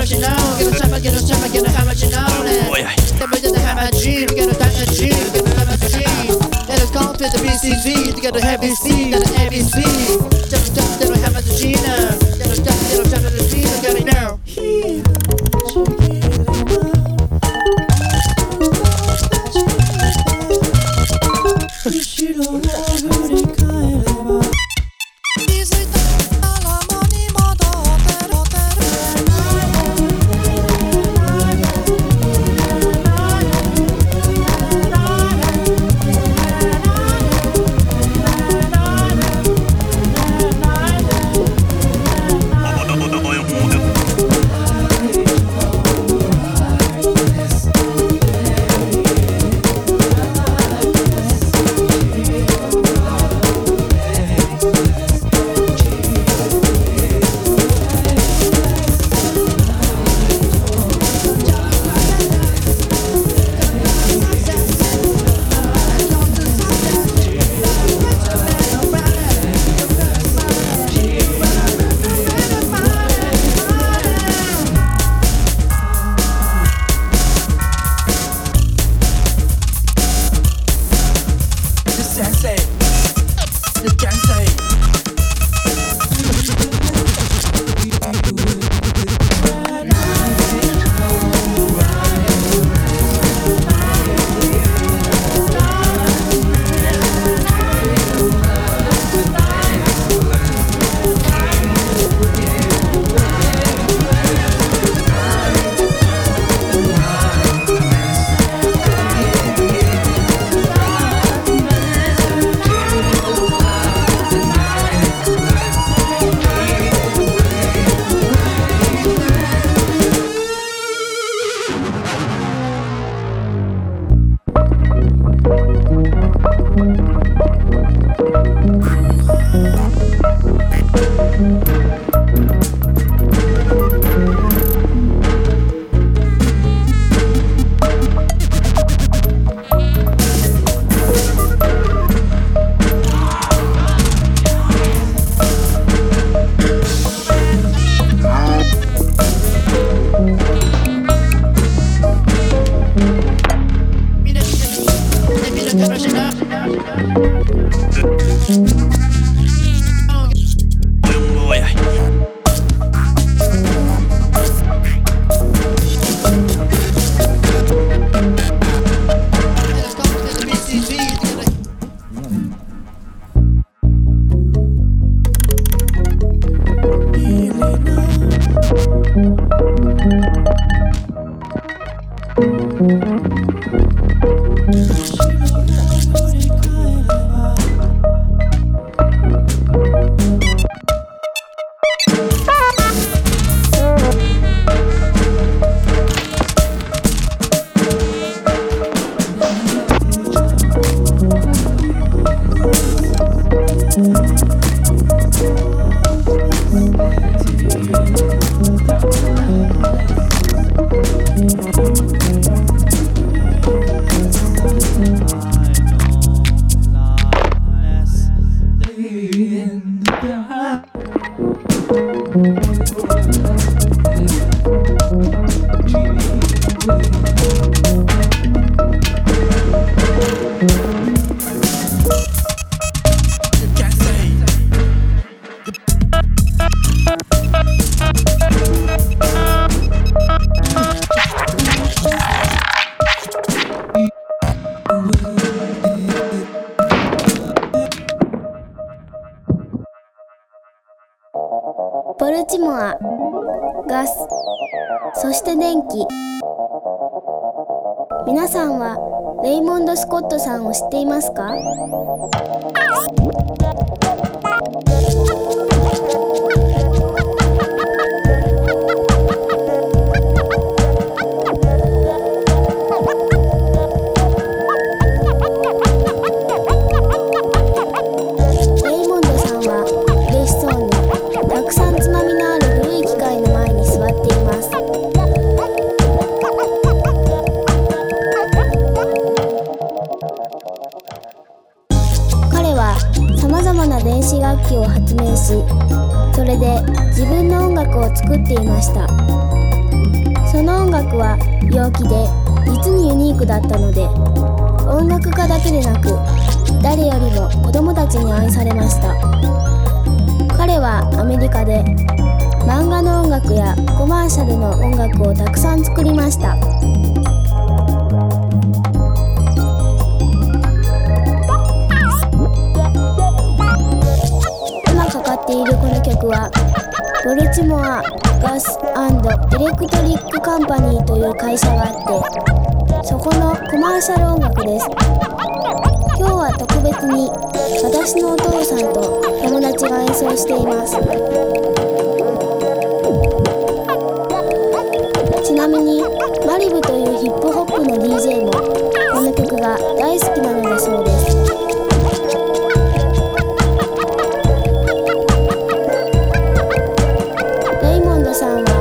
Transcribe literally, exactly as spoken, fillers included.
much you know. Get a time, get a time, get a how much you know. Then we did the hammer G, we got a time G, we got a hammer G. Let us go to the B C G, to get a heavy C, got an A B C. Just stop, then we have a G now. Then we stop, then we stop at the C, we got it now. ボルチモア、ガス、そして電気。皆さんはレイモンド・スコットさんを知っていますか？電子楽器を発明し、それで自分の音楽を作っていました。 その音楽は陽気で実にユニークだったので、音楽家だけでなく誰よりも子供たちに愛されました。彼はアメリカで漫画の音楽やコマーシャルの音楽をたくさん作りました。今かかっているこの曲はボルチモア・ガス・アンド・エレクトリック・カンパニーという会社があって、そこのコマーシャル音楽です。今日は特別に私のお父さんと友達が演奏しています。ちなみにマリブというヒップホップの ディージェー もこの曲が大好きなのだそうです。レイモンドさんは